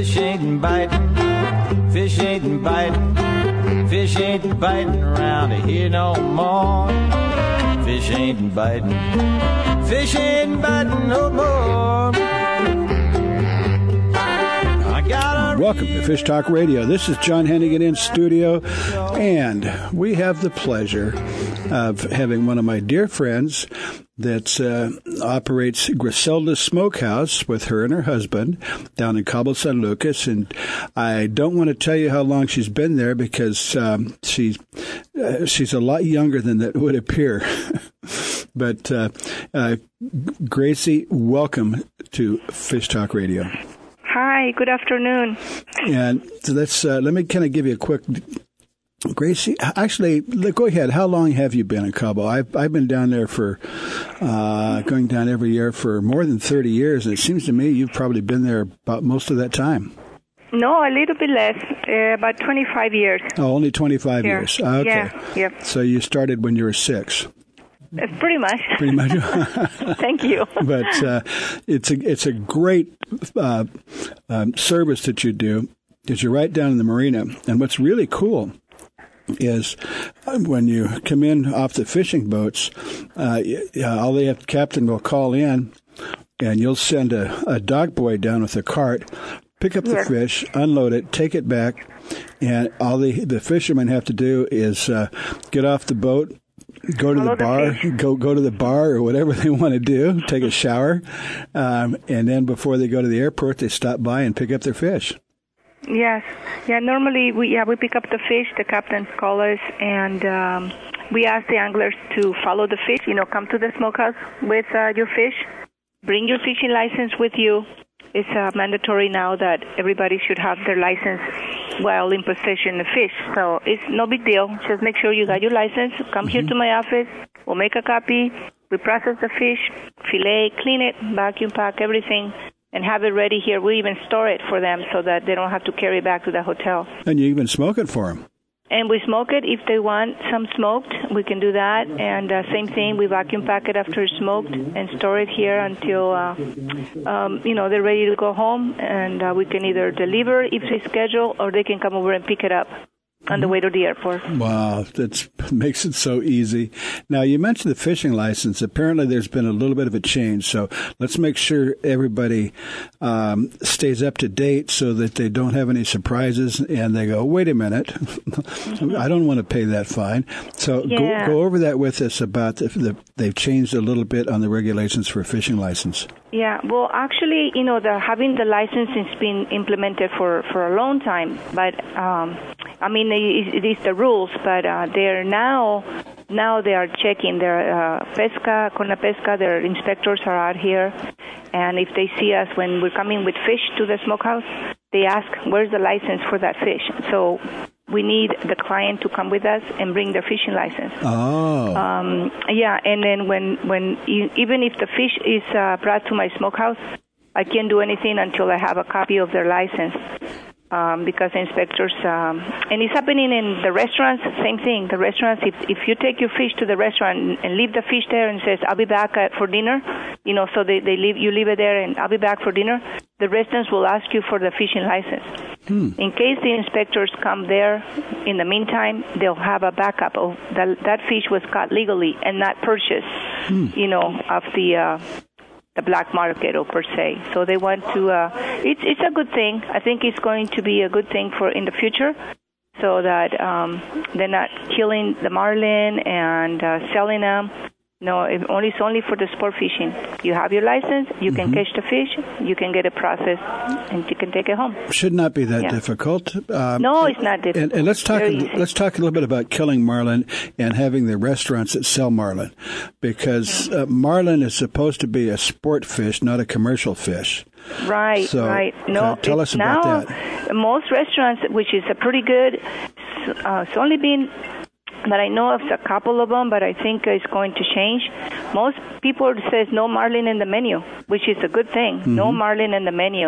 Fish ain't biting, fish ain't biting, fish ain't biting around here no more. Fish ain't biting no more. Welcome to Fish Talk Radio. This is John Hennigan in studio, and we have the pleasure of having one of my dear friends that operates Griselda Smokehouse with her and her husband down in Cabo San Lucas. And I don't want to tell you how long she's been there because she's a lot younger than that would appear. But Gracie, welcome to Fish Talk Radio. Hi, good afternoon. And let's let me kind of give you a quick. Gracie, actually, go ahead. How long have you been in Cabo? I've been down there for going down every year for more than 30 years, and it seems to me you've probably been there about most of that time. No, a little bit less, about 25 years. Oh, only 25 years. Okay. Yeah. So you started when you were 6. Pretty much. Pretty much. Thank you. But it's a great service that you do, because you're right down in the marina. And what's really cool is when you come in off the fishing boats, the captain will call in, and you'll send a dog boy down with a cart, pick up the fish, unload it, take it back, and all the fishermen have to do is get off the boat, go to the bar, go to the bar or whatever they want to do, take a shower, and then before they go to the airport, they stop by and pick up their fish. Yes. Yeah, normally we pick up the fish, the captains call us, and we ask the anglers to follow the fish, come to the smokehouse with your fish, bring your fishing license with you. It's mandatory now that everybody should have their license while in possession of fish. So it's no big deal. Just make sure you got your license. Come here to my office. We'll make a copy. We process the fish, fillet, clean it, vacuum pack everything, and have it ready here. We even store it for them so that they don't have to carry it back to the hotel. And you even smoke it for them. And we smoke it. If they want some smoked, we can do that. And same thing, we vacuum pack it after it's smoked and store it here until, they're ready to go home. And we can either deliver if they schedule, or they can come over and pick it up on the way to the airport. Wow, that makes it so easy. Now, you mentioned the fishing license. Apparently, there's been a little bit of a change, so let's make sure everybody stays up to date so that they don't have any surprises and they go, wait a minute, I don't want to pay that fine. So go over that with us about they've changed a little bit on the regulations for a fishing license. Yeah, well, actually, having the license has been implemented for a long time, but it is the rules, but they're now they are checking their Conapesca, their inspectors are out here, and if they see us when we're coming with fish to the smokehouse, they ask, where's the license for that fish? So we need the client to come with us and bring their fishing license. Oh. And then even if the fish is brought to my smokehouse, I can't do anything until I have a copy of their license. Because inspectors, and it's happening in the restaurants, same thing. The restaurants, if you take your fish to the restaurant and leave the fish there and says, I'll be back for dinner, so you leave it there and I'll be back for dinner, the restaurants will ask you for the fishing license. In case the inspectors come there, in the meantime, they'll have a backup of that fish was caught legally and not purchased, of the black market or per se. So they want to, it's a good thing. I think it's going to be a good thing for in the future so that they're not killing the marlin and selling them. No, it's only for the sport fishing. You have your license, you can catch the fish, you can get it processed, and you can take it home. Should not be that difficult. No, it's not difficult. And let's talk a little bit about killing marlin and having the restaurants that sell marlin, because marlin is supposed to be a sport fish, not a commercial fish. Right, so, right. No, tell us about that. Most restaurants, which is a pretty good, it's only been. But I know of a couple of them, but I think it's going to change. Most people says no marlin in the menu, which is a good thing. No marlin in the menu,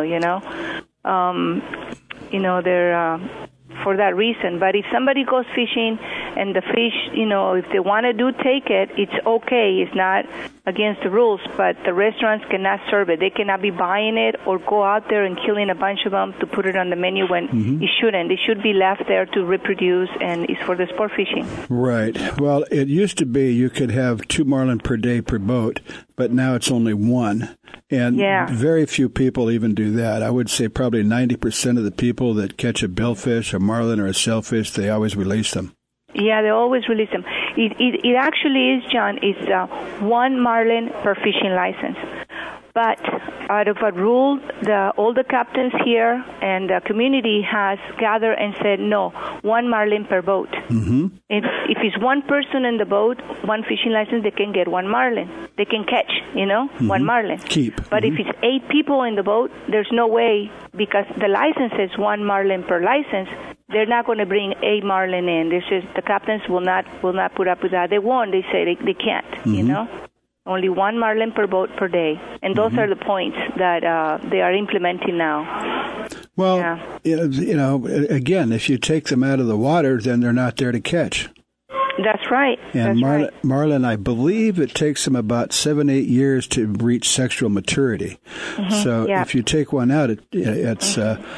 they're for that reason. But if somebody goes fishing and the fish, if they want to take it, it's okay. It's not against the rules, but the restaurants cannot serve it. They cannot be buying it or go out there and killing a bunch of them to put it on the menu when it shouldn't. It should be left there to reproduce, and it's for the sport fishing. Right. Well, it used to be you could have 2 marlin per day per boat, but now it's only 1. And very few people even do that. I would say probably 90% of the people that catch a billfish, a marlin, or a sailfish, they always release them. Yeah, they always release them. It actually is, John, it's 1 marlin per fishing license. But out of a rule, all the captains here and the community has gathered and said, no, 1 marlin per boat. Mm-hmm. If it's 1 person in the boat, 1 fishing license, they can get 1 marlin. They can catch, 1 marlin. Keep. But if it's 8 people in the boat, there's no way, because the license is 1 marlin per license. They're not going to bring 8 marlin in. The captains will not put up with that. They won't. They say they can't, Only 1 marlin per boat per day. And those are the points that they are implementing now. Well, again, if you take them out of the water, then they're not there to catch. That's right. And marlin, I believe it takes them about 7-8 years to reach sexual maturity. Mm-hmm. So if you take one out, it's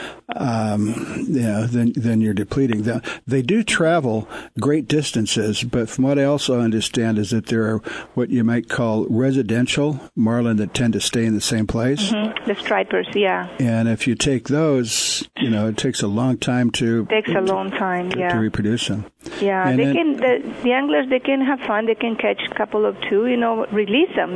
then you're depleting them. They do travel great distances, but from what I also understand is that there are what you might call residential marlin that tend to stay in the same place. Mm-hmm. The stripers, yeah. And if you take those, it takes a long time to reproduce them. Yeah, and the anglers, they can have fun. They can catch a couple of 2, release them,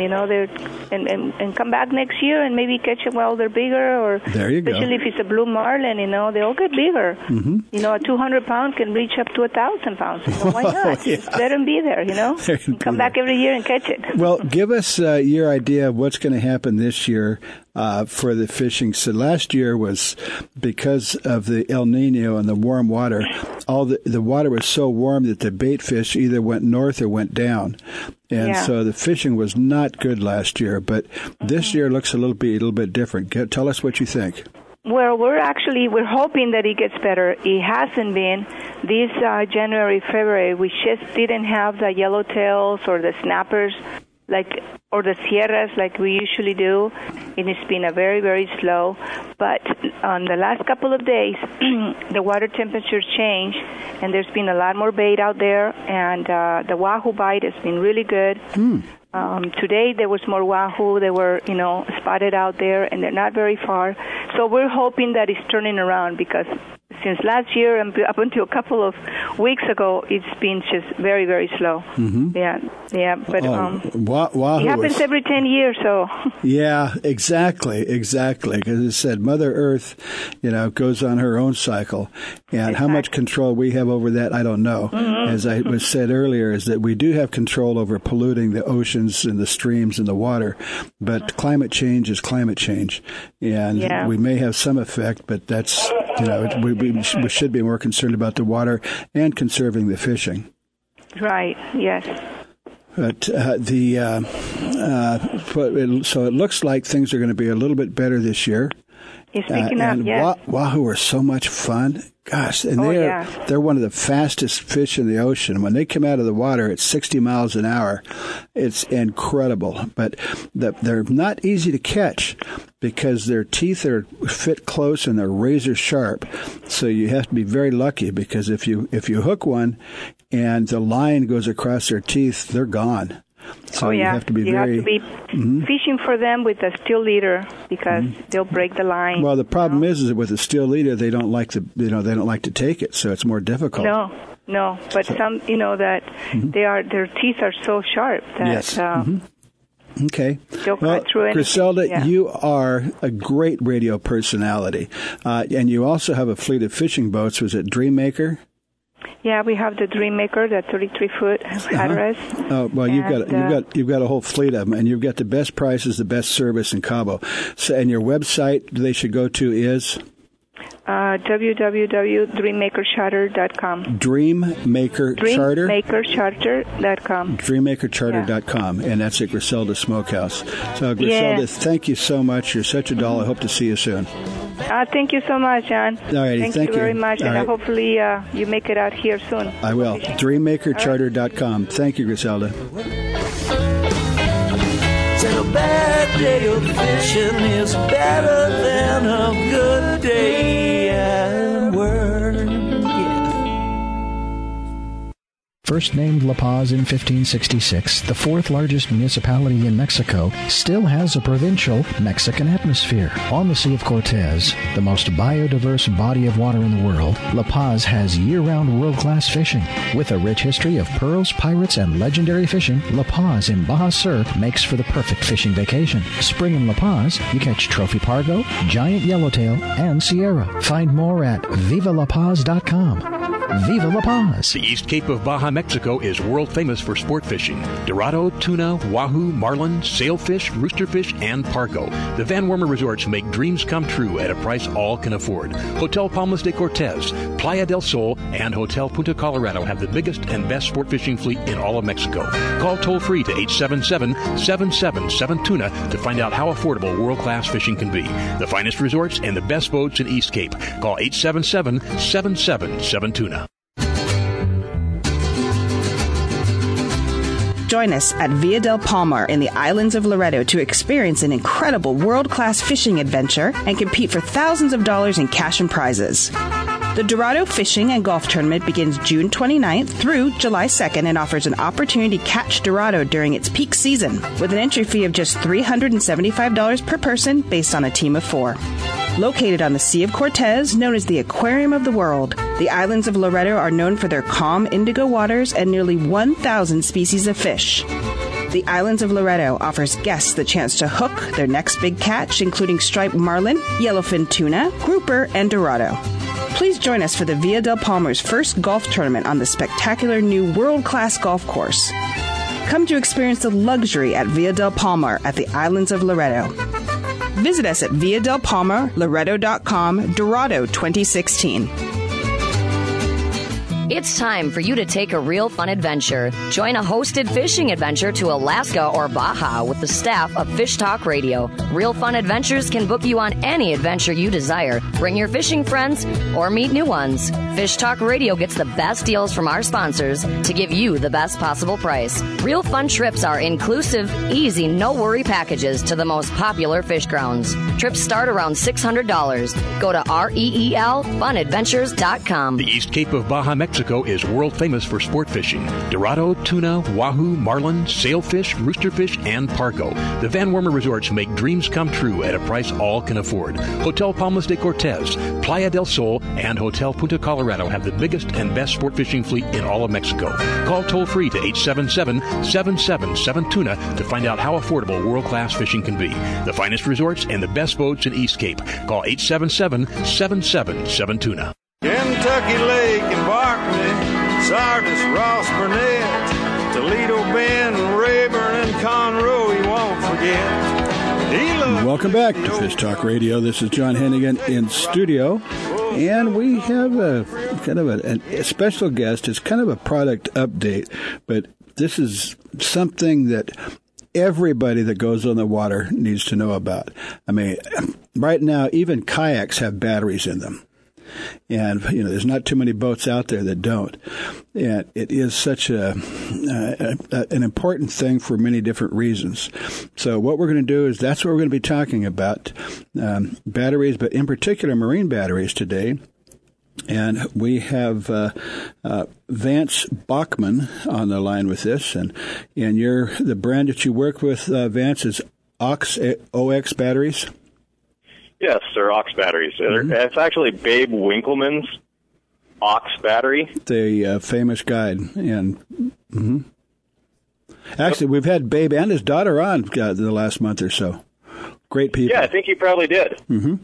and come back next year and maybe catch them while they're bigger. Or there you especially go. if it's a blue marlin, they all get bigger. Mm-hmm. A 200-pound can reach up to 1,000 pounds. Why not? Yeah. Just let them be there, and come back every year and catch it. Well, give us your idea of what's going to happen this year for the fishing. So last year was because of the El Nino and the warm water. All the water was so warm that the bait fish either went north or went down, and so the fishing was not good last year. But this year looks a little bit different. Tell us what you think. Well, we're hoping that it gets better. It hasn't been. This January, February, we just didn't have the yellowtails or the snappers or the sierras like we usually do, and it's been a very, very slow. But on the last couple of days, the water temperatures changed, and there's been a lot more bait out there, and the wahoo bite has been really good. Today there was more wahoo. They were, spotted out there, and they're not very far. So we're hoping that it's turning around, because since last year and up until a couple of weeks ago, it's been just very, very slow. Mm-hmm. Yeah. But it happens every 10 years, so. Yeah, exactly. Because it said Mother Earth, goes on her own cycle. And how much control we have over that, I don't know. Mm-hmm. As I was said earlier, is that we do have control over polluting the oceans and the streams and the water. But climate change is climate change. And we may have some effect, but that's, we should be more concerned about the water and conserving the fishing. Right, yes. But so it looks like things are going to be a little bit better this year. It's picking up, yeah. Wahoo are so much fun. Gosh, and they're one of the fastest fish in the ocean. When they come out of the water at 60 miles an hour, it's incredible. But they're not easy to catch because their teeth are fit close and they're razor sharp. So you have to be very lucky, because if you hook one and the line goes across their teeth, they're gone. So you have to be fishing for them with a steel leader, because they'll break the line. Well, the problem is that with a steel leader, they don't like to take it, so it's more difficult. No, but some that their teeth are so sharp that Okay. They'll cut through anything. Griselda, you are a great radio personality, and you also have a fleet of fishing boats. Was it Dreammaker? Yeah, we have the Dreammaker, the 33-foot Hatteras. Oh well, you've got a whole fleet of them, and you've got the best prices, the best service in Cabo. So, and your website they should go to is www.dreammakercharter.com. Dreammakercharter.com. Dreammakercharter.com, and that's at Griselda Smokehouse. So, Griselda, thank you so much. You're such a doll. I hope to see you soon. Thank you so much, John. All righty, thank you very much, and hopefully you make it out here soon. I will. Dreammakercharter.com. Thank you, Griselda. A bad day of fishing is better than a good day at work. First named La Paz in 1566, the fourth largest municipality in Mexico still has a provincial Mexican atmosphere. On the Sea of Cortez, the most biodiverse body of water in the world, La Paz has year-round world-class fishing. With a rich history of pearls, pirates, and legendary fishing, La Paz in Baja Sur makes for the perfect fishing vacation. Spring in La Paz, you catch trophy pargo, giant yellowtail, and Sierra. Find more at vivalapaz.com. Viva La Paz! The East Cape of Baja, Mexico is world famous for sport fishing. Dorado, tuna, wahoo, marlin, sailfish, roosterfish, and pargo. The Van Wormer resorts make dreams come true at a price all can afford. Hotel Palmas de Cortez, Playa del Sol, and Hotel Punta Colorado have the biggest and best sport fishing fleet in all of Mexico. Call toll-free to 877-777-TUNA to find out how affordable world-class fishing can be. The finest resorts and the best boats in East Cape. Call 877-777-TUNA. Join us at Villa del Palmar in the islands of Loreto to experience an incredible world-class fishing adventure and compete for thousands of dollars in cash and prizes. The Dorado Fishing and Golf Tournament begins June 29th through July 2nd and offers an opportunity to catch Dorado during its peak season with an entry fee of just $375 per person based on a team of 4. Located on the Sea of Cortez, known as the Aquarium of the World, the islands of Loreto are known for their calm indigo waters and nearly 1,000 species of fish. The islands of Loreto offers guests the chance to hook their next big catch, including striped marlin, yellowfin tuna, grouper, and dorado. Please join us for the Villa del Palmar's first golf tournament on the spectacular new world-class golf course. Come to experience the luxury at Villa del Palmar at the islands of Loreto. Visit us at villadelpalmarloreto.com, Dorado 2016. It's time for you to take a real fun adventure. Join a hosted fishing adventure to Alaska or Baja with the staff of Fish Talk Radio. Real Fun Adventures can book you on any adventure you desire. Bring your fishing friends or meet new ones. Fish Talk Radio gets the best deals from our sponsors to give you the best possible price. Real Fun trips are inclusive, easy, no-worry packages to the most popular fish grounds. Trips start around $600. Go to REELFunadventures.com. The East Cape of Baja, Mexico is world famous for sport fishing. Dorado, tuna, wahoo, marlin, sailfish, roosterfish, and pargo. The Van Wormer resorts make dreams come true at a price all can afford. Hotel Palmas de Cortez, Playa del Sol, and Hotel Punta Colorado have the biggest and best sport fishing fleet in all of Mexico. Call toll-free to 877-777-TUNA to find out how affordable world-class fishing can be. The finest resorts and the best boats in East Cape. Call 877-777-TUNA. Kentucky Lake and Barkley, Sardis, Ross Burnett, Toledo Bend, Rayburn, and Conroe, you won't forget. Welcome back to Fish Talk Radio. This is John Hennigan in studio, and we have a kind of a special guest. It's kind of a product update, but this is something that everybody that goes on the water needs to know about. I mean, right now, even kayaks have batteries in them. And, there's not too many boats out there that don't. And it is such an important thing for many different reasons. So what we're going to do is that's what we're going to be talking about, batteries, but in particular marine batteries today. And we have Vance Bachman on the line with this. And the brand that you work with, Vance, is OX batteries? Yes, they're Ox batteries. Mm-hmm. It's actually Babe Winkleman's Ox battery. The famous guide. And actually, we've had Babe and his daughter on the last month or so. Great people. Yeah, I think he probably did. Mm-hmm.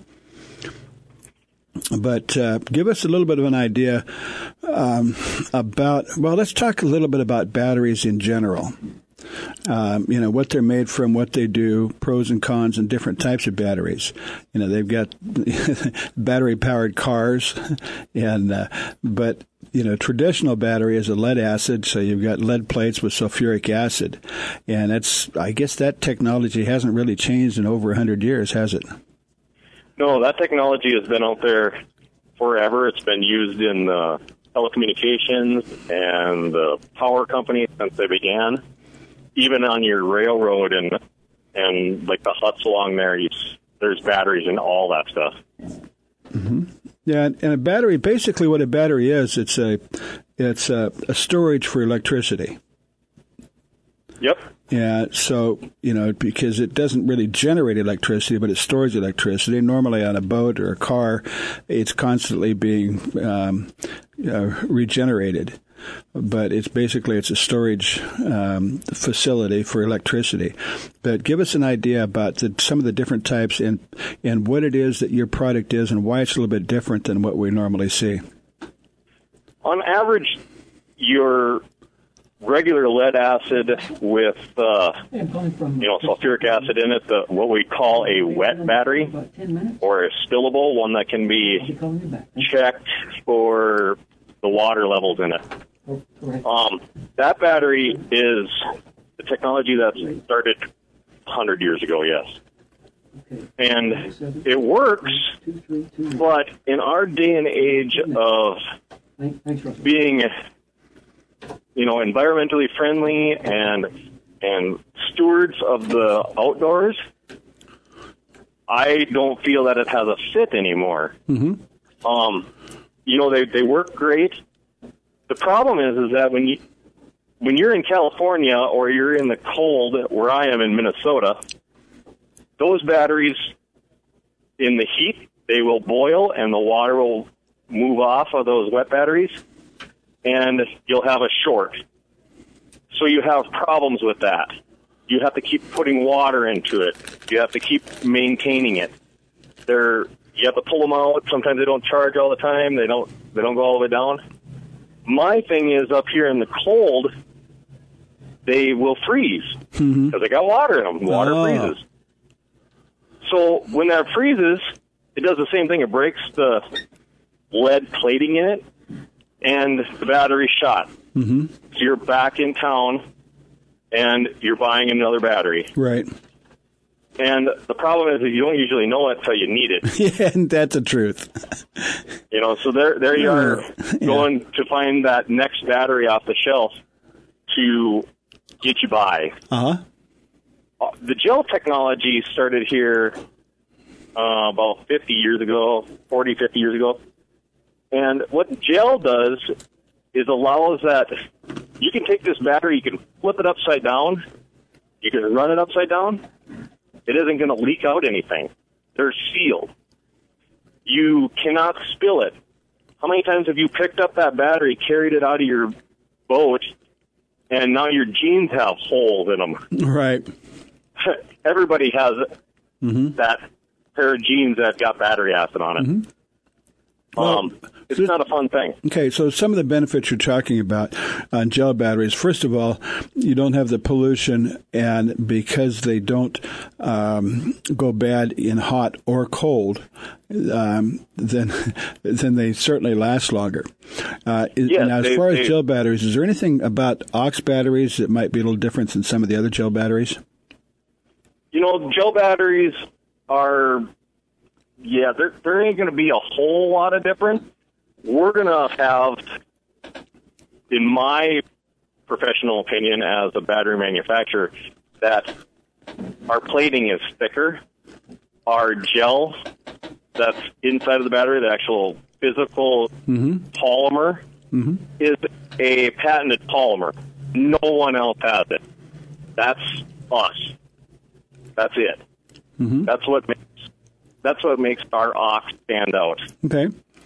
But give us a little bit of an idea let's talk a little bit about batteries in general. what they're made from, what they do, pros and cons, and different types of batteries. They've got battery-powered cars, but traditional battery is a lead acid, so you've got lead plates with sulfuric acid, and I guess that technology hasn't really changed in over 100 years, has it? No, that technology has been out there forever. It's been used in telecommunications and the power companies since they began. Even on your railroad and like the huts along there, there's batteries in all that stuff. Mm-hmm. Yeah, and a battery, basically what a battery is, it's a storage for electricity. Yep. Yeah, so, because it doesn't really generate electricity, but it stores electricity. Normally on a boat or a car, it's constantly being regenerated. But it's a storage facility for electricity. But give us an idea about some of the different types and what it is that your product is and why it's a little bit different than what we normally see. On average, your regular lead acid with sulfuric acid in it, what we call a wet battery or a spillable, one that can be checked for the water levels in it. That battery is the technology that started 100 years ago, yes. And it works, but in our day and age of being environmentally friendly and stewards of the outdoors, I don't feel that it has a fit anymore. Mm-hmm. They work great. The problem is that when you're in California or you're in the cold, where I am in Minnesota, those batteries in the heat, they will boil and the water will move off of those wet batteries, and you'll have a short. So you have problems with that. You have to keep putting water into it. You have to keep maintaining it. You have to pull them out. Sometimes they don't charge all the time. They don't go all the way down. My thing is, up here in the cold, they will freeze because they got water in them. Water freezes. So when that freezes, it does the same thing. It breaks the lead plating in it, and the battery's shot. Mm-hmm. So you're back in town, and you're buying another battery. Right. And the problem is that you don't usually know it until you need it. Yeah, and that's the truth. So there you are going to find that next battery off the shelf to get you by. Uh-huh. The gel technology started here about 50 years ago, 40, 50 years ago. And what gel does is allows that you can take this battery, you can flip it upside down, you can run it upside down. It isn't going to leak out anything. They're sealed. You cannot spill it. How many times have you picked up that battery, carried it out of your boat, and now your jeans have holes in them? Right. Everybody has mm-hmm. that pair of jeans that got battery acid on it. Mm-hmm. It's not a fun thing. Okay, so some of the benefits you're talking about on gel batteries, first of all, you don't have the pollution, and because they don't go bad in hot or cold, then they certainly last longer. Now, as far as gel batteries, is there anything about aux batteries that might be a little different than some of the other gel batteries? Gel batteries are... Yeah, there ain't going to be a whole lot of difference. We're going to have, in my professional opinion as a battery manufacturer, that our plating is thicker. Our gel that's inside of the battery, the actual physical mm-hmm. polymer, mm-hmm. is a patented polymer. No one else has it. That's us. That's it. Mm-hmm. That's what makes our aux stand out. Okay.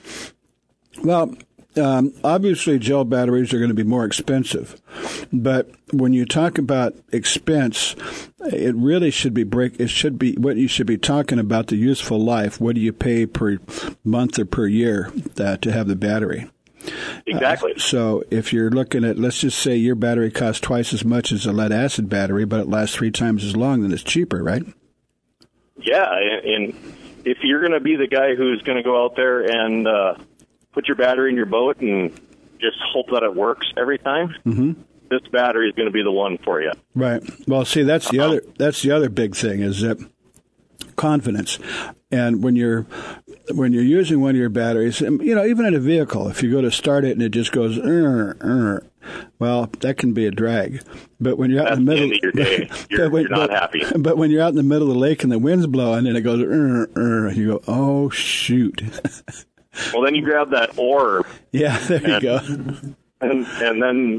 Well, obviously gel batteries are going to be more expensive, but when you talk about expense, it really should be what you should be talking about, the useful life. What do you pay per month or per year to have the battery? Exactly. So if you're looking at, let's just say your battery costs twice as much as a lead acid battery, but it lasts 3 times as long, then it's cheaper, right? Yeah, and if you're going to be the guy who's going to go out there and put your battery in your boat and just hope that it works every time, this battery is going to be the one for you. Right. Well, see, that's the other big thing is that confidence. And when you're using one of your batteries, even in a vehicle, if you go to start it and it just goes, well, that can be a drag. But when you're out in the middle of your day, you're not happy. But when you're out in the middle of the lake and the wind's blowing and it goes, you go, oh shoot. Well, then you grab that oar. Yeah, there you go. And then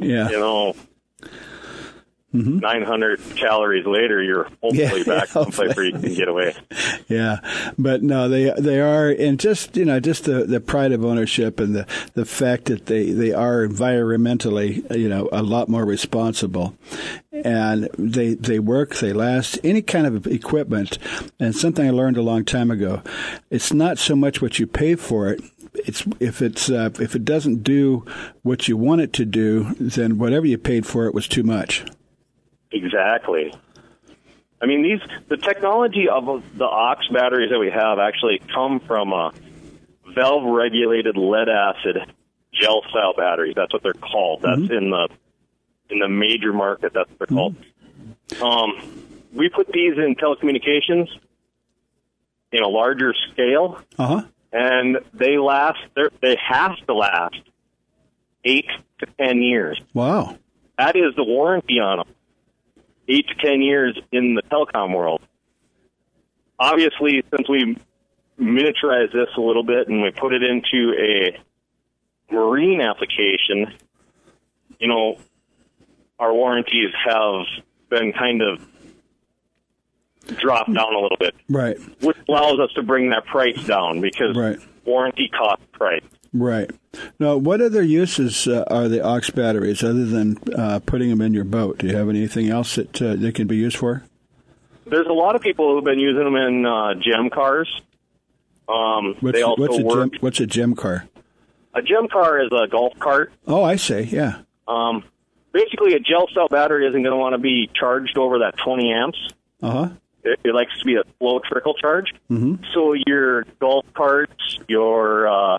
900 calories later, you're hopefully back someplace where you can get away. Yeah, but no, they are, and just the pride of ownership and the fact that they are environmentally a lot more responsible, and they work, they last. Any kind of equipment, and something I learned a long time ago, it's not so much what you pay for it. If it doesn't do what you want it to do, then whatever you paid for it was too much. Exactly. I mean, the technology of the aux batteries that we have actually come from valve-regulated lead-acid gel-style batteries. That's what they're called. That's in the major market. That's what they're called. We put these in telecommunications in a larger scale, and they last. They have to last 8 to 10 years. Wow, that is the warranty on them. 8 to 10 years in the telecom world. Obviously, since we miniaturized this a little bit and we put it into a marine application, our warranties have been kind of dropped down a little bit. Right. Which allows us to bring that price down because warranty costs price. Right. Now, what other uses are the aux batteries other than putting them in your boat? Do you have anything else that they can be used for? There's a lot of people who've been using them in gem cars. What's a gem car? A gem car is a golf cart. Oh, I see. Yeah. Basically, a gel cell battery isn't going to want to be charged over that 20 amps. It likes to be a slow trickle charge. So your golf carts, your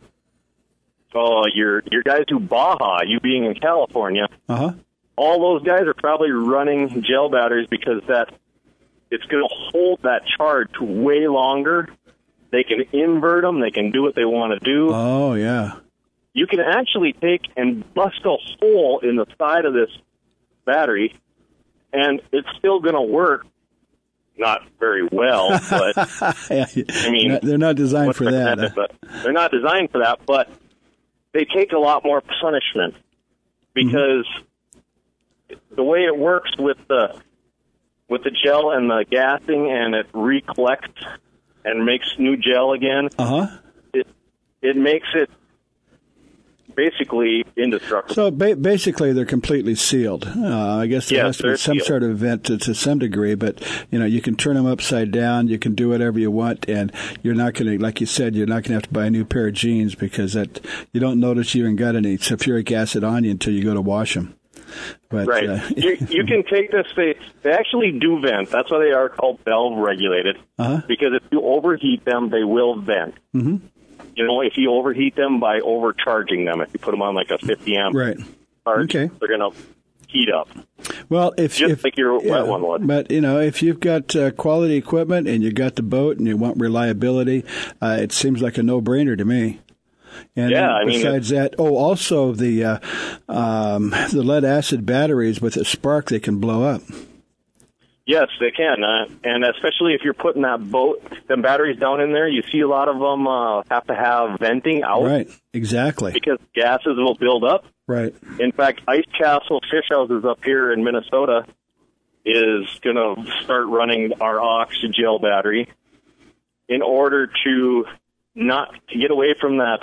guys who Baja, you being in California, all those guys are probably running gel batteries because it's going to hold that charge way longer. They can invert them. They can do what they want to do. Oh, yeah. You can actually take and bust a hole in the side of this battery, and it's still going to work. Not very well, but I mean, they're not designed for that. They're not designed for that, but they take a lot more punishment because the way it works with the gel and the gassing, and it recollects and makes new gel again. It makes it basically indestructible. So basically, they're completely sealed. I guess there has to be some sort of vent to some degree, but you can turn them upside down. You can do whatever you want, and you're not going to, like you said, you're not going to have to buy a new pair of jeans because you don't notice you even got any sulfuric acid on you until you go to wash them. But, you can take this. They actually do vent. That's why they are called valve regulated. Because if you overheat them, they will vent. If you overheat them by overcharging them, if you put them on like a 50 amp charge, they're going to heat up. Well, like your wet one would. But if you've got quality equipment and you got the boat and you want reliability, it seems like a no-brainer to me. And besides that, also the lead acid batteries with a spark, they can blow up. Yes, they can, and especially if you're putting them batteries down in there, you see a lot of them have to have venting out. Right, exactly. Because gases will build up. Right. In fact, Ice Castle Fish Houses up here in Minnesota is going to start running our aux gel battery in order to get away from that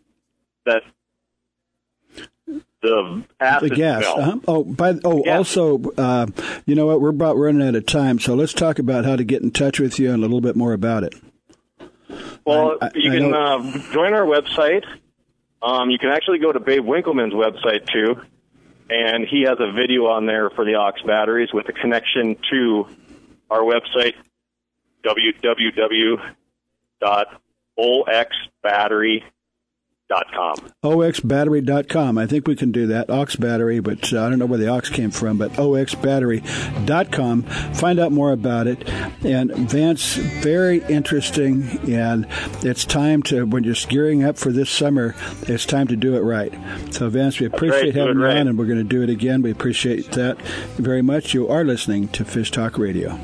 the acid gas. smell. Also, you know what? We're about running out of time, so let's talk about how to get in touch with you and a little bit more about it. Well, you can join our website, You can actually go to Babe Winkleman's website, too, and he has a video on there for the aux batteries with a connection to our website, www.oxbattery.com. oxbattery.com. I think we can do that. Aux battery, but I don't know where the aux came from, but oxbattery.com. Find out more about it. And Vance, very interesting. And it's time to, when you're gearing up for this summer, it's time to do it right. So, Vance, we appreciate having you on, and we're going to do it again. We appreciate that very much. You are listening to Fish Talk Radio.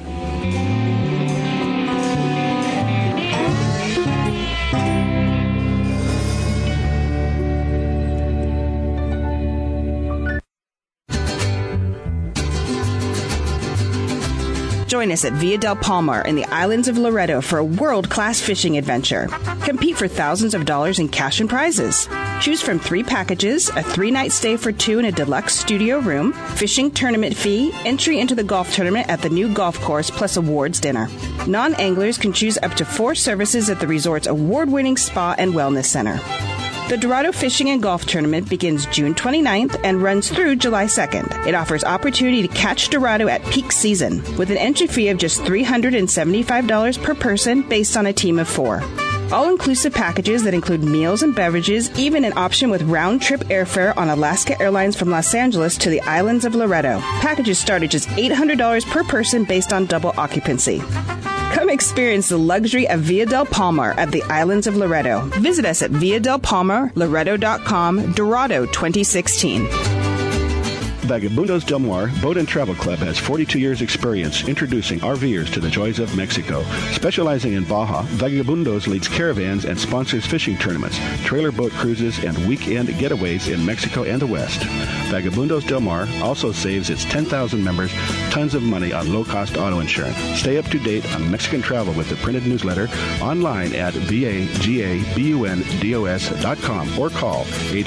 Join us at Via del Palmar in the islands of Loretto for a world-class fishing adventure. Compete for thousands of dollars in cash and prizes. Choose from 3 packages, a 3-night stay for 2 in a deluxe studio room, fishing tournament fee, entry into the golf tournament at the new golf course, plus awards dinner. Non-anglers can choose up to 4 services at the resort's award-winning spa and wellness center. The Dorado Fishing and Golf Tournament begins June 29th and runs through July 2nd. It offers opportunity to catch Dorado at peak season with an entry fee of just $375 per person based on a team of 4. All-inclusive packages that include meals and beverages, even an option with round-trip airfare on Alaska Airlines from Los Angeles to the islands of Loretto. Packages start at just $800 per person based on double occupancy. Come experience the luxury of Via del Palmar at the islands of Loretto. Visit us at viadelpalmarloretto.com, Dorado 2016. Vagabundos Del Mar Boat and Travel Club has 42 years experience introducing RVers to the joys of Mexico. Specializing in Baja, Vagabundos leads caravans and sponsors fishing tournaments, trailer boat cruises, and weekend getaways in Mexico and the West. Vagabundos Del Mar also saves its 10,000 members tons of money on low-cost auto insurance. Stay up to date on Mexican travel with the printed newsletter online at vagabundos.com or call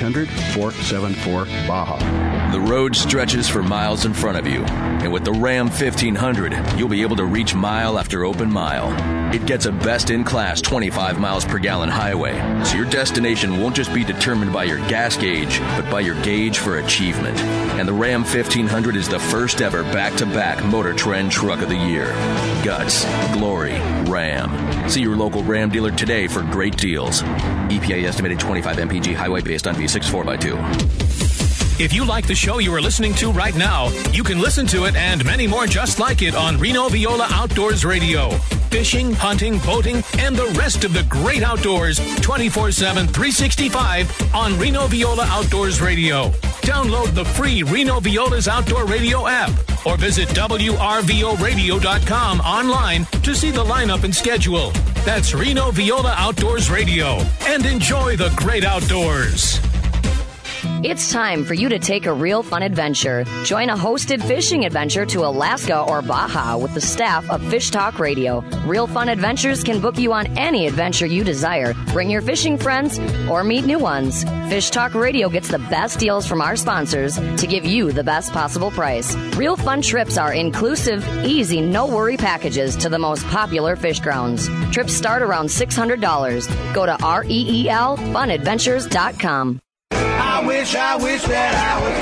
800-474-BAJA. The road stretches for miles in front of you, and with the Ram 1500, you'll be able to reach mile after open mile. It gets a best-in-class 25 miles per gallon highway, so your destination won't just be determined by your gas gauge, but by your gauge for achievement. And the Ram 1500 is the first ever back-to-back Motor Trend Truck of the Year. Guts, glory, Ram. See your local Ram dealer today for great deals. EPA estimated 25 mpg highway based on V6 4x2. If you like the show you are listening to right now, you can listen to it and many more just like it on Reno Viola Outdoors Radio. Fishing, hunting, boating, and the rest of the great outdoors 24/7, 365 on Reno Viola Outdoors Radio. Download the free Reno Viola's Outdoor Radio app or visit WRVOradio.com online to see the lineup and schedule. That's Reno Viola Outdoors Radio. And enjoy the great outdoors. It's time for you to take a real fun adventure. Join a hosted fishing adventure to Alaska or Baja with the staff of Fish Talk Radio. Real Fun Adventures can book you on any adventure you desire. Bring your fishing friends or meet new ones. Fish Talk Radio gets the best deals from our sponsors to give you the best possible price. Real Fun trips are inclusive, easy, no-worry packages to the most popular fish grounds. Trips start around $600. Go to REELFunadventures.com. I wish that I was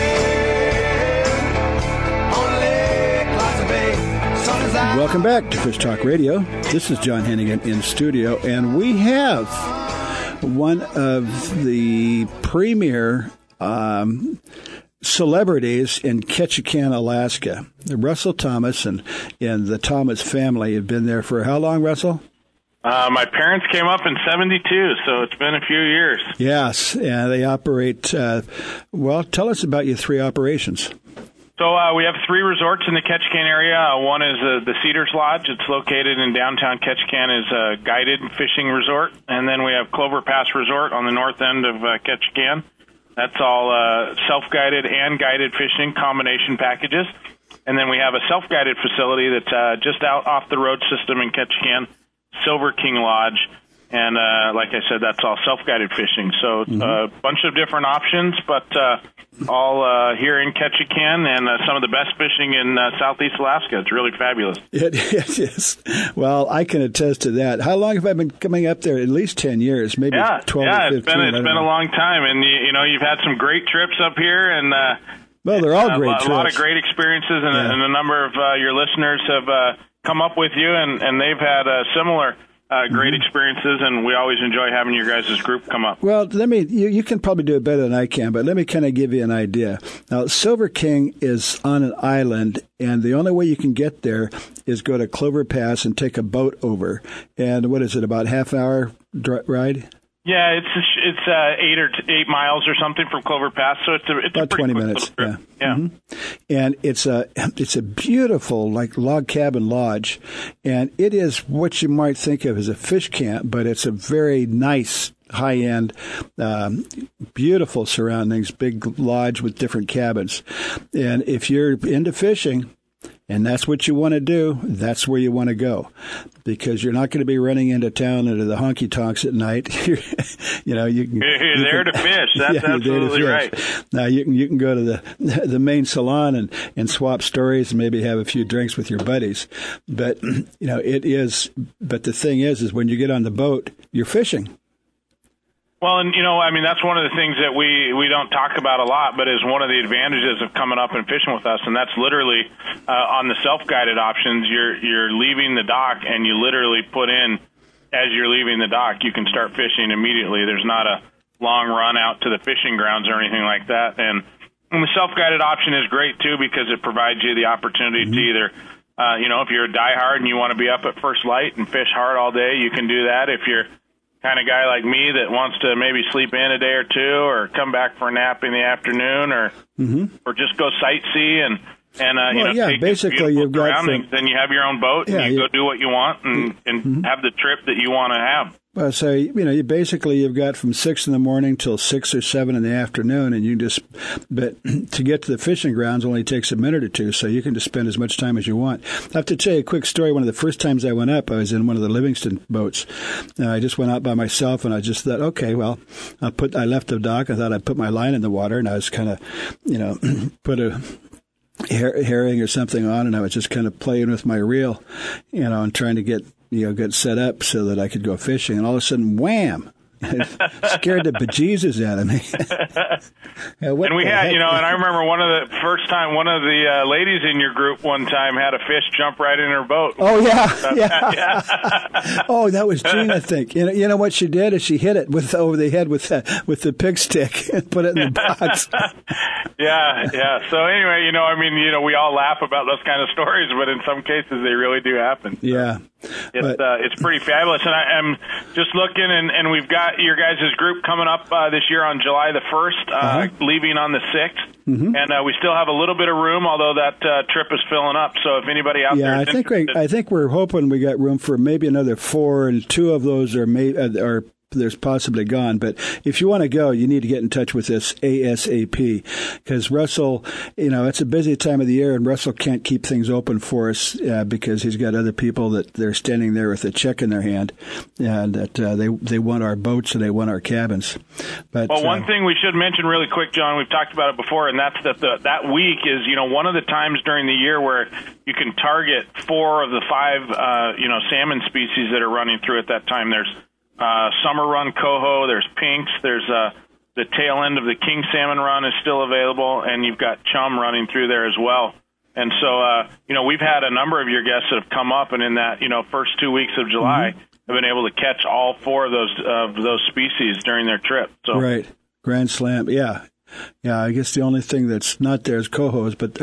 fishing on Lake Laza Bay. Welcome back to Fish Talk Radio. This is John Hennigan in studio, and we have one of the premier celebrities in Ketchikan, Alaska. Russell Thomas and the Thomas family have been there for how long, Russell? My parents came up in 72, so it's been a few years. Yes, and they operate, well, tell us about your 3 operations. So we have 3 resorts in the Ketchikan area. One is the Cedars Lodge. It's located in downtown Ketchikan, is a guided fishing resort. And then we have Clover Pass Resort on the north end of Ketchikan. That's all self-guided and guided fishing combination packages. And then we have a self-guided facility that's just out off the road system in Ketchikan, Silver King Lodge. And like I said, that's all self-guided fishing. So a bunch of different options, but all here in Ketchikan, and some of the best fishing in Southeast Alaska. It's really fabulous. It is. Well, I can attest to that. How long have I been coming up there? At least 10 years, maybe 12 or 15. It's been a long time, and you've had some great trips up here, and well, they're all great trips. A lot of great experiences, and a number of your listeners have come up with you, and they've had similar great experiences, and we always enjoy having your guys' group come up. Well, you can probably do it better than I can, but let me kind of give you an idea. Now, Silver King is on an island, and the only way you can get there is go to Clover Pass and take a boat over. And what is it, about half-hour ride? Yeah, it's 8 miles or something from Clover Pass, so it's about 20 minutes. Yeah. And it's a beautiful log cabin lodge, and it is what you might think of as a fish camp, but it's a very nice high-end, beautiful surroundings, big lodge with different cabins. And if you're into fishing, and that's what you want to do, that's where you want to go, because you're not going to be running into town into the honky-tonks at night. You're there to fish. That's absolutely right. Now, you can go to the main salon and swap stories and maybe have a few drinks with your buddies. But, but the thing is when you get on the boat, you're fishing. Well, and that's one of the things that we don't talk about a lot, but is one of the advantages of coming up and fishing with us, and that's literally on the self-guided options. You're leaving the dock, and you literally put in, as you're leaving the dock, you can start fishing immediately. There's not a long run out to the fishing grounds or anything like that. And the self-guided option is great too, because it provides you the opportunity to either, if you're a diehard and you want to be up at first light and fish hard all day, you can do that. If you're kind of guy like me that wants to maybe sleep in a day or two, or come back for a nap in the afternoon, or just go sightsee and take basically you've got then you have your own boat and you go do what you want and have the trip that you want to have. Well, so you've got from 6 in the morning till 6 or 7 in the afternoon, and but to get to the fishing grounds only takes a minute or two, so you can just spend as much time as you want. I have to tell you a quick story. One of the first times I went up, I was in one of the Livingston boats. I just went out by myself, and I just thought, okay, well, I left the dock. I thought I'd put my line in the water, and I was kind of, put a herring or something on, and I was just kind of playing with my reel, and trying to get set up so that I could go fishing. And all of a sudden, wham! It scared the bejesus out of me. And we had, and I remember one of the ladies in your group one time had a fish jump right in her boat. Oh, yeah. Oh, that was Jean, I think. You know what she did is she hit it over the head with the pig stick and put it in the box. Yeah. So anyway, we all laugh about those kind of stories, but in some cases they really do happen. Yeah. It's pretty fabulous, and I'm just looking, and we've got your guys' group coming up this year on July the 1st, leaving on the 6th, and we still have a little bit of room, although that trip is filling up. So if anybody out there is I think we're hoping we got room for maybe another 4, and 2 of those are there's possibly gone. But if you want to go, you need to get in touch with us ASAP, because Russell, it's a busy time of the year, and Russell can't keep things open for us because he's got other people that they're standing there with a check in their hand, and that they want our boats and they want our cabins. But one thing we should mention really quick, John, we've talked about it before, and that's that week is one of the times during the year where you can target 4 of the 5 salmon species that are running through at that time. There's Summer Run Coho, there's pinks, there's the tail end of the King Salmon Run is still available, and you've got chum running through there as well. And so, we've had a number of your guests that have come up, and in that, first 2 weeks of July, have been able to catch all 4 of those species during their trip. So. Right. Grand Slam, yeah. Yeah, I guess the only thing that's not there is cohos, but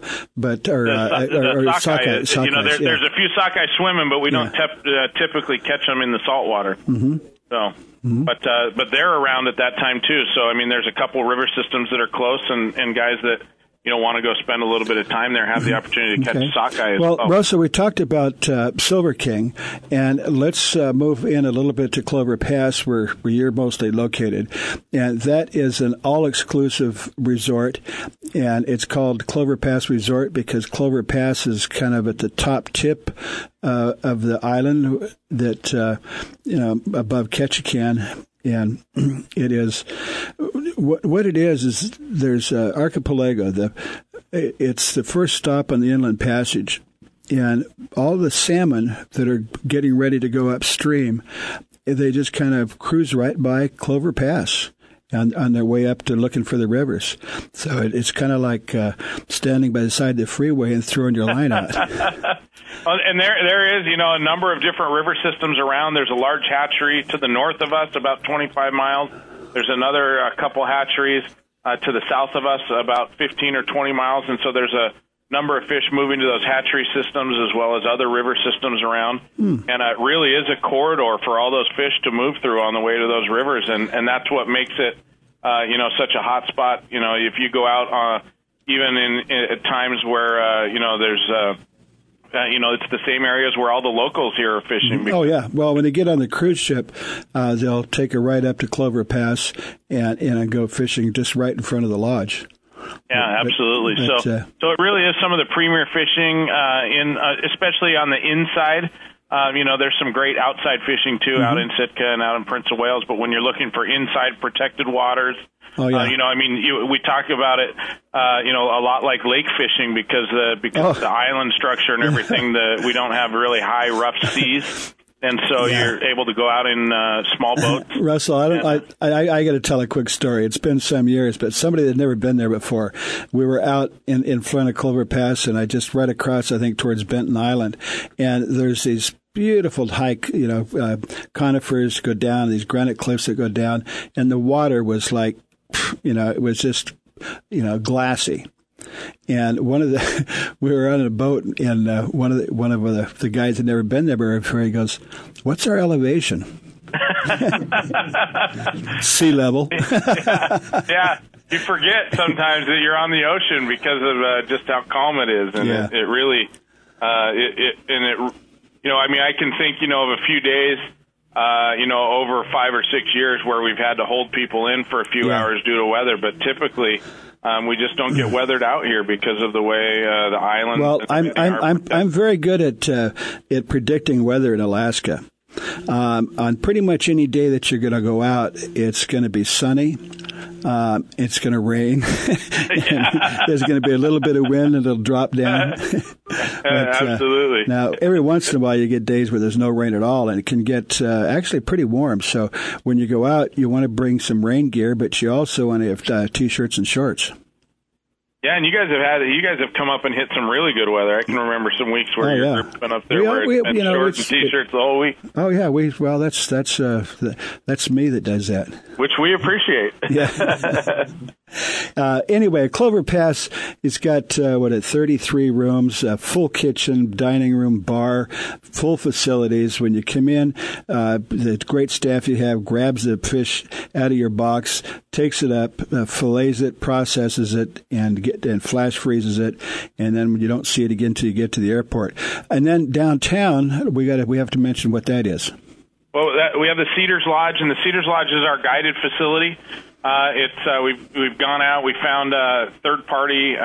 sockeye. There's a few sockeye swimming, but we don't typically catch them in the saltwater. So, but they're around at that time too. So, there's a couple river systems that are close, and guys that want to go spend a little bit of time there have the opportunity to catch sockeye as well. Well, Russell, we talked about Silver King, and let's move in a little bit to Clover Pass, where you're mostly located. And that is an all-exclusive resort, and it's called Clover Pass Resort because Clover Pass is kind of at the top tip of the island that above Ketchikan, and it is what it is there's archipelago. It's the first stop on the Inland Passage, and all the salmon that are getting ready to go upstream, they just kind of cruise right by Clover Pass on their way up to looking for the rivers. So it's kind of like standing by the side of the freeway and throwing your line out. And there is, a number of different river systems around. There's a large hatchery to the north of us, about 25 miles. There's another couple hatcheries to the south of us, about 15 or 20 miles. And so there's a number of fish moving to those hatchery systems as well as other river systems around. And it really is a corridor for all those fish to move through on the way to those rivers. And that's what makes it, such a hot spot. If you go out even at times where, there's it's the same areas where all the locals here are fishing. Oh, yeah. Well, when they get on the cruise ship, they'll take a ride up to Clover Pass and go fishing just right in front of the lodge. Yeah, absolutely. So it really is some of the premier fishing, especially on the inside. There's some great outside fishing, too, out in Sitka and out in Prince of Wales. But when you're looking for inside protected waters, we talk about it, a lot like lake fishing because of the island structure and everything, we don't have really high, rough seas. And so you're able to go out in small boats. Russell, I got to tell a quick story. It's been some years, but somebody that had never been there before, we were out in front of Clover Pass, and I just right across, I think, towards Benton Island, and there's these beautiful hike, conifers go down, these granite cliffs that go down, and the water was like, it was just, glassy. And we were on a boat, and one of the guys had never been there before. He goes, "What's our elevation?" Sea level. Yeah, you forget sometimes that you're on the ocean because of just how calm it is, and it really, I can think, of a few days. Over 5 or 6 years where we've had to hold people in for a few hours due to weather, but typically we just don't get weathered out here because of the way the islands. Well, I'm very good at predicting weather in Alaska. On pretty much any day that you're going to go out, it's going to be sunny. It's going to rain. There's going to be a little bit of wind, and it'll drop down. Absolutely. Now, every once in a while, you get days where there's no rain at all, and it can get actually pretty warm. So when you go out, you want to bring some rain gear, but you also want to have T-shirts and shorts. Yeah, and you guys have come up and hit some really good weather. I can remember some weeks where your group's been up there where it's been shorts and T-shirts the whole week. Oh yeah, that's me that does that. Which we appreciate. Yeah. Anyway, Clover Pass, it's got 33 rooms, a full kitchen, dining room, bar, full facilities. When you come in, the great staff you have grabs the fish out of your box, takes it up, fillets it, processes it, and flash freezes it, and then you don't see it again until you get to the airport. And then downtown, we have to mention what that is. Well, we have the Cedars Lodge, and the Cedars Lodge is our guided facility. We've gone out. We found third-party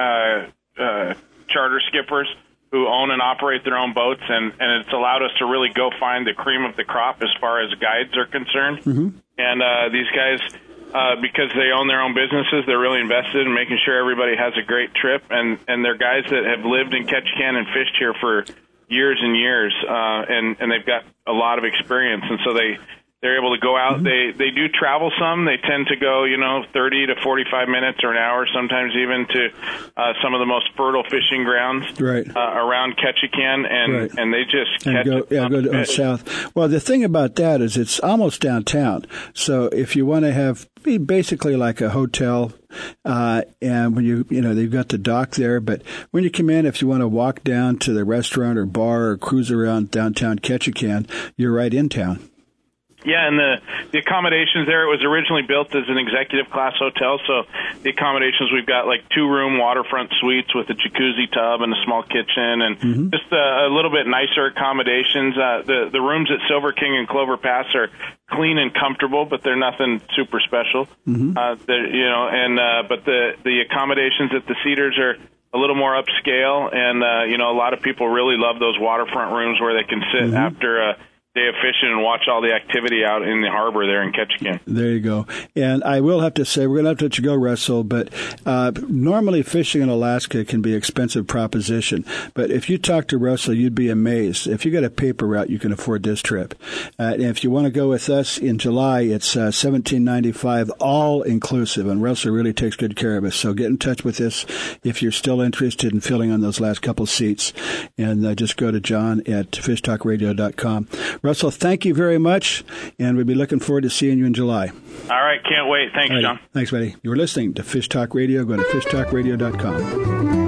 charter skippers who own and operate their own boats, and it's allowed us to really go find the cream of the crop as far as guides are concerned. Mm-hmm. And these guys, because they own their own businesses, they're really invested in making sure everybody has a great trip, and they're guys that have lived in Ketchikan and fished here for years and years, and they've got a lot of experience, and so they're able to go out. Mm-hmm. They do travel some. They tend to go, 30 to 45 minutes or an hour, sometimes even to some of the most fertile fishing grounds around Ketchikan, and they just go south. Well, the thing about that is it's almost downtown. So if you want to be basically like a hotel, and when they've got the dock there, but when you come in, if you want to walk down to the restaurant or bar or cruise around downtown Ketchikan, you're right in town. Yeah, and the accommodations there, it was originally built as an executive class hotel, so the accommodations, we've got like 2-room waterfront suites with a jacuzzi tub and a small kitchen, and just a little bit nicer accommodations. The rooms at Silver King and Clover Pass are clean and comfortable, but they're nothing super special. But the accommodations at the Cedars are a little more upscale, and a lot of people really love those waterfront rooms where they can sit after a day of fishing and watch all the activity out in the harbor there in Ketchikan. There you go. And I will have to say, we're going to have to let you go, Russell, but normally fishing in Alaska can be an expensive proposition. But if you talk to Russell, you'd be amazed. If you got a paper route, you can afford this trip. And if you want to go with us in July, it's $17.95, all inclusive. And Russell really takes good care of us. So get in touch with us if you're still interested in filling on those last couple seats. And just go to John at fishtalkradio.com. Russell, thank you very much, and we'll be looking forward to seeing you in July. All right, can't wait. Thanks, John. Thanks, buddy. You're listening to Fish Talk Radio. Go to fishtalkradio.com.